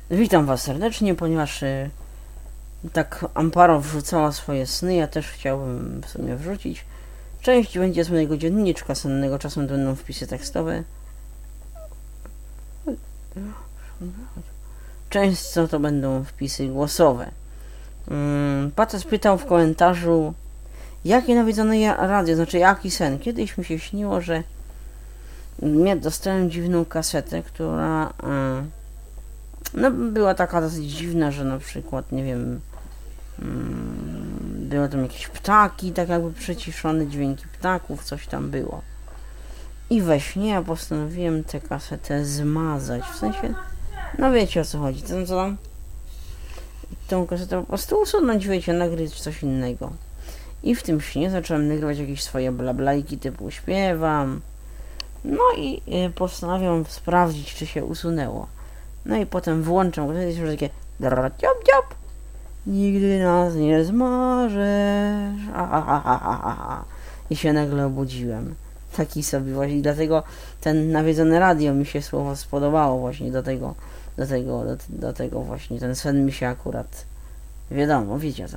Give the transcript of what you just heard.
Witam Was serdecznie, ponieważ tak Amparo wrzucała swoje sny, ja też chciałbym w sumie wrzucić. Część będzie z mojego dzienniczka sennego, czasem to będą wpisy tekstowe. Część to będą wpisy głosowe. Patrz pytał w komentarzu, jakie nawiedzone radio, znaczy jaki sen. Kiedyś mi się śniło, że dostałem dziwną kasetę, która była taka dosyć dziwna, że na przykład, nie wiem, były tam jakieś ptaki, tak jakby przyciszone dźwięki ptaków, coś tam było. I we śnie ja postanowiłem tę kasetę zmazać, w sensie, no wiecie o co chodzi, co tam? Tą kasetę po prostu usunąć, wiecie, nagryć coś innego. I w tym śnie zacząłem nagrywać jakieś swoje blablajki typu śpiewam. No i postanawiam sprawdzić, czy się usunęło. No i potem włączam, to jest już takie dziop. Nigdy nas nie zmarzesz. I się nagle obudziłem. Taki sobie właśnie, dlatego ten nawiedzone radio mi się słowo spodobało właśnie do tego właśnie, ten sen mi się akurat, wiadomo, wiecie o co